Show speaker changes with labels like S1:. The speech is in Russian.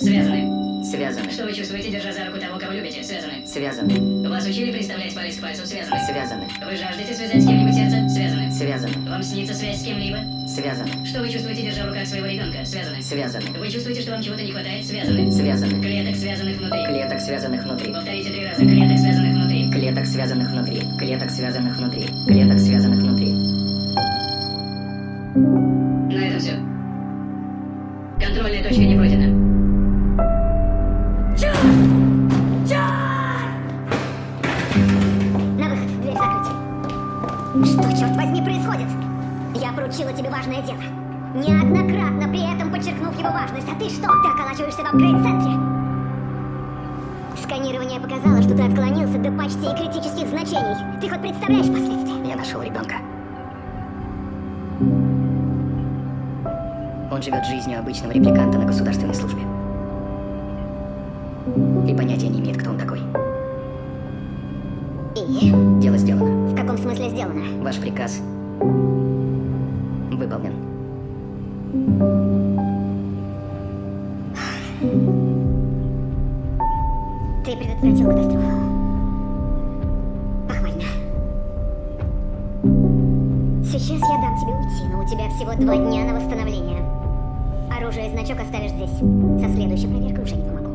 S1: Связаны.
S2: Связаны.
S1: Что вы чувствуете, держа за руку того, кого любите? Связаны.
S2: Связаны.
S1: Вас учили представлять палец к пальцу? Связаны.
S2: Связаны.
S1: Вы жаждете связать с кем-нибудь сердце? Связаны.
S2: Связаны.
S1: Вам снится связь с кем-либо?
S2: Связаны.
S1: Что вы чувствуете, держа в руках своего ребенка? Связаны.
S2: Связаны.
S1: Вы чувствуете, что вам чего-то не хватает? Связаны.
S2: Связаны.
S1: Клеток, связанных внутри.
S2: Клеток, связанных внутри.
S1: Повторите 3 раза. Клеток, связанных внутри.
S2: Клеток, связанных внутри. Клеток, связанных внутри. Клеток, связанных внутри.
S1: На этом все. Контрольная точка не пройдена.
S3: На выход, дверь закрыть. Что, черт возьми, происходит? Я поручила тебе важное дело. Неоднократно при этом подчеркнув его важность. А ты что? Ты околачиваешься в апгрейд-центре. Сканирование показало, что ты отклонился до почти критических значений. Ты хоть представляешь последствия?
S2: Я нашел ребенка. Он живет жизнью обычного репликанта на государственной службе. И понятия не имеет, кто он такой.
S3: И?
S2: Дело сделано.
S3: В каком смысле сделано?
S2: Ваш приказ выполнен.
S3: Ты предотвратил катастрофу. Похвально. Сейчас я дам тебе уйти, но у тебя всего 2 дня на восстановление. Оружие и значок оставишь здесь. Со следующей проверкой уже не помогу.